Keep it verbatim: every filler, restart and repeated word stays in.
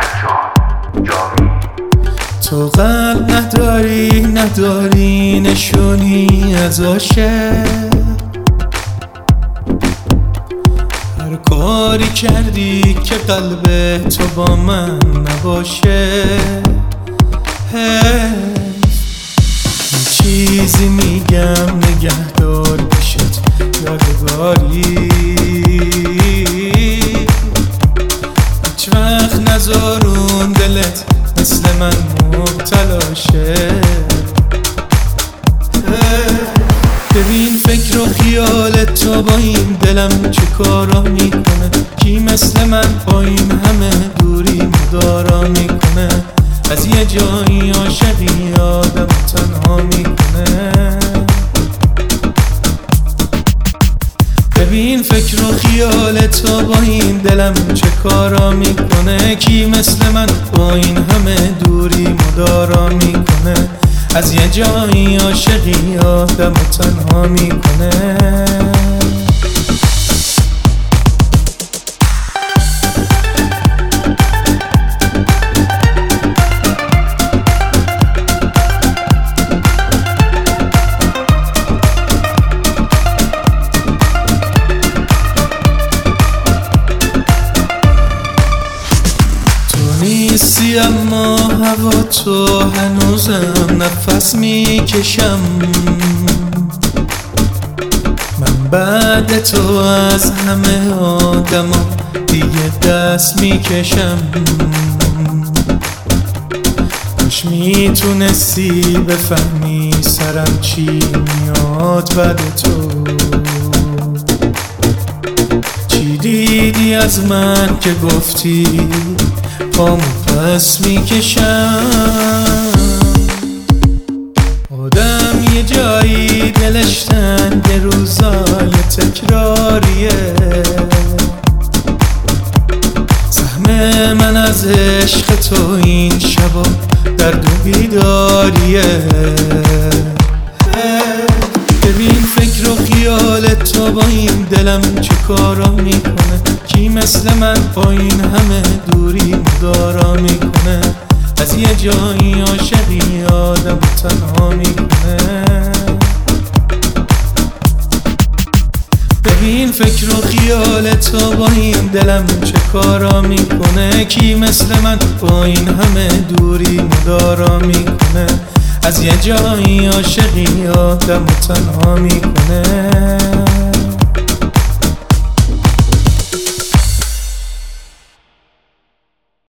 تو قلب نداری نداری نشونی از عاشق، هر کاری کردی که قلب تو با من نباشه. چیزی میگم نگهدار پیشت یادگاری، هیچ وقت نذارون دلت مثل من مبتلا شه. ببین فکر و خیال تو با این دلم چه کارا میکنه، کی مثل من با این همه دوری مدارا میکنه، از یه جایی عاشقی آدم تنها میکنه. ببین فکر و خیال تو با این دلم چه کارا میکنه، کی مثل من با این همه دوری مدارا میکنه، از یه جایی عاشقی آدم تنها میکنه. نیستی اما هوا تو هنوزم نفس میکشم، من بعد تو از همه آدما دیگه دست میکشم. کاش میتونستی بفهمی سرم چی میاد بعد تو، چی دیدی از من که گفتی پامو پس میکشم. آدم یه جایی دلش تنگ روزای تکراریه، سهم من از عشق تو این شبا درد و بیداریه. ببین فکر و خیال تو با این دلم چه کارا میکنه، کی مثل من با این همه دوری مدارا میکنه، از یه جایی عاشقی آدم تنها میکنه. ببین فکر و خیال تو با این دلم چه کارا میکنه، کی مثل من با این همه دوری مدارا میکنه، از یه جایی عاشقی آدم تنها میکنه.